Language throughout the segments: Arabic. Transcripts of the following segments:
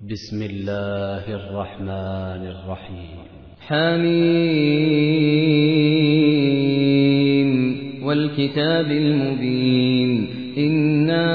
بسم الله الرحمن الرحيم. حميم والكتاب المبين إنا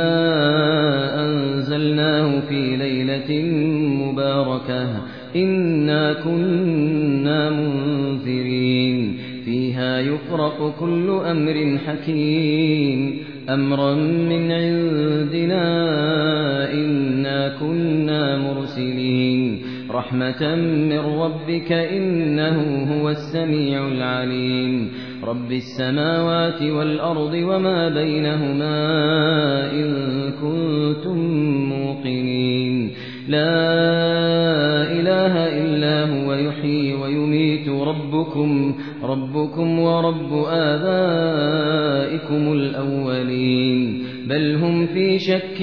أنزلناه في ليلة مباركة إنا كنا منذرين فيها يفرق كل أمر حكيم أمرا من عندنا إنا كنا مرسلين رحمة من ربك إنه هو السميع العليم رب السماوات والأرض وما بينهما إن كنتم موقنين لا إله إلا هو يحيي ويميت ربكم ورب آبائكم الأولين بل هم في شك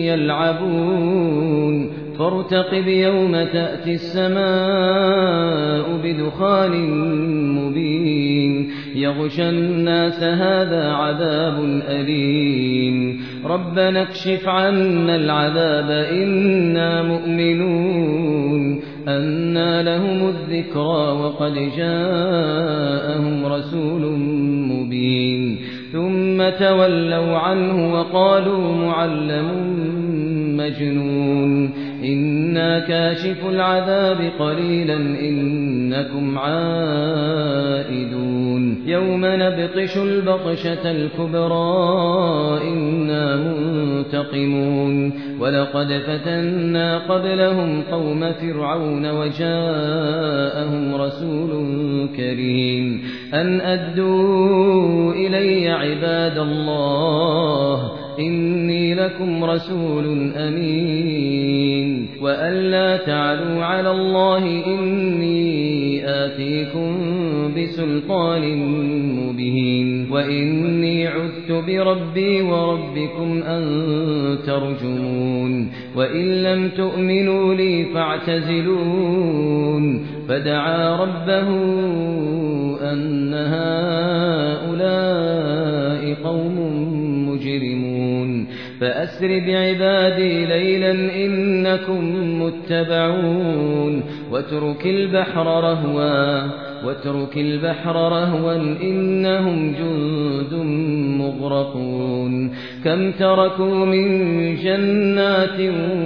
يلعبون فارتقب يوم تأتي السماء بدخان مبين يغشى الناس هذا عذاب أليم ربنا اكشف عنا العذاب إنا مؤمنون أنى لهم الذكرى وقد جاءهم رسول مبين ثم تولوا عنه وقالوا معلم مجنون إنا كاشف العذاب قليلا إنكم عائدون يوم نبطش البطشة الكبرى إنا منتقمون ولقد فتنا قبلهم قوم فرعون وجاءهم رسول كريم أن أدوا إلي عباد الله إني لكم رسول أمين وأن لا تعلوا على الله إني آتيكم بسلطان مبين وإني عذت بربي وربكم أن ترجمون وإن لم تؤمنوا لي فاعتزلون فدعا ربه أن هؤلاء قوم مجرمون فأسر بعبادي ليلا إنكم متبعون واترك البحر رهوا إنهم جند مغرقون كم تركوا من جنات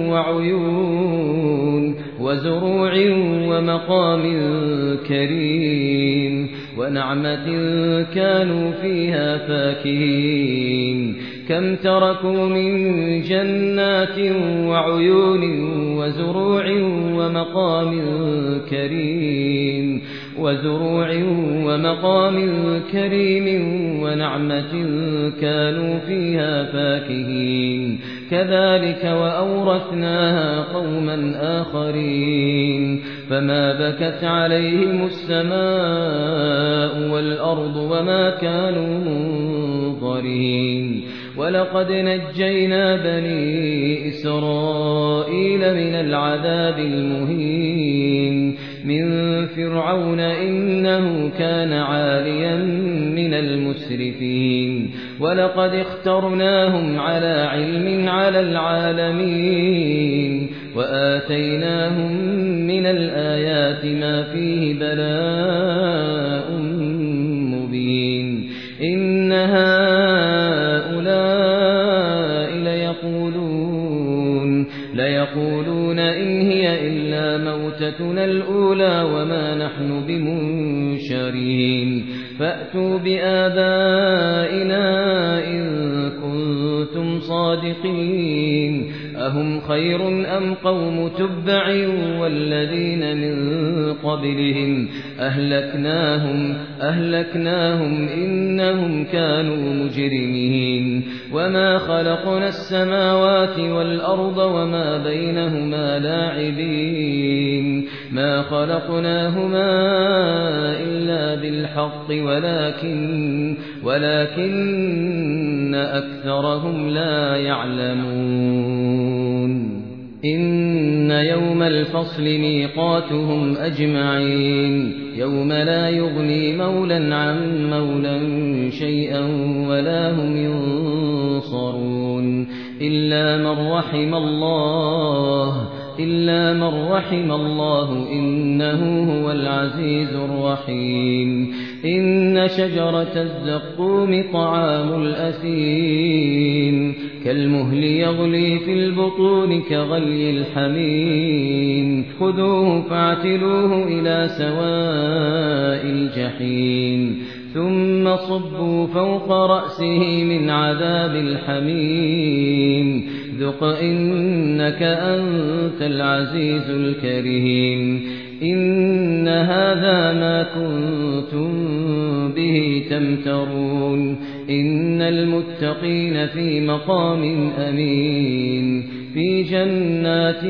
وعيون وزروع ومقام كريم ونعمة كانوا فيها فاكهين كم تركوا من جنات وعيون وزروع ومقام كريم ونعمة كانوا فيها فاكهين كذلك وأورثناها قوما آخرين فما بكت عليهم السماء والأرض وما كانوا منظرين ولقد نجينا بني إسرائيل من العذاب المهين من فرعون إنه كان عاليا من المسرفين ولقد اخترناهم على علم على العالمين وآتيناهم من الآيات ما فيه بلاء مبين إن هؤلاء ليقولون إن هي إلا موتتنا الأولى وما نحن بمنشرين فأتوا بآبائنا إن كنتم صادقين أهم خير أم قوم تبع والذين من قبلهم أهلكناهم إنهم كانوا مجرمين وما خلقنا السماوات والأرض وما بينهما لاعبين ما خلقناهما إلا بالحق ولكن أكثرهم لا يعلمون إن يوم الفصل ميقاتهم أجمعين يوم لا يغني مولى عن مولى شيئا ولا هم ينصرون إلا من رحم الله إلا من رحم الله إنه هو العزيز الرحيم إن شجرة الزقوم طعام الأثيم كالمهل يغلي في البطون كغلي الحميم خذوه فاعتلوه إلى سواء الجحيم ثم صبوا فوق رأسه من عذاب الحميم ذق إنك أنت العزيز الكريم إن هذا ما كنتم به تمترون إن المتقين في مقام أمين في جنات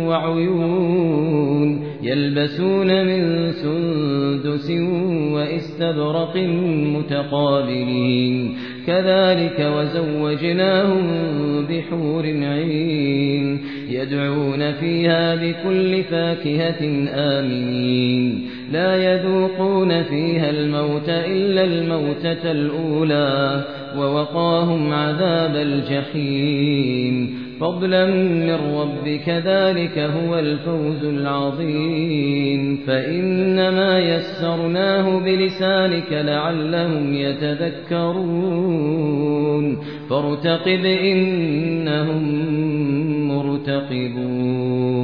وعيون يلبسون من سندس وإستبرق متقابلين كذلك وزوجناهم بحور عين يدعون فيها بكل فاكهة آمنين لا يذوقون فيها الموت إلا الموتة الأولى ووقاهم عذاب الجحيم فضلا من ربك ذلك هو الفوز العظيم فإنما يسرناه بلسانك لعلهم يتذكرون فارتقب إنهم مرتقبون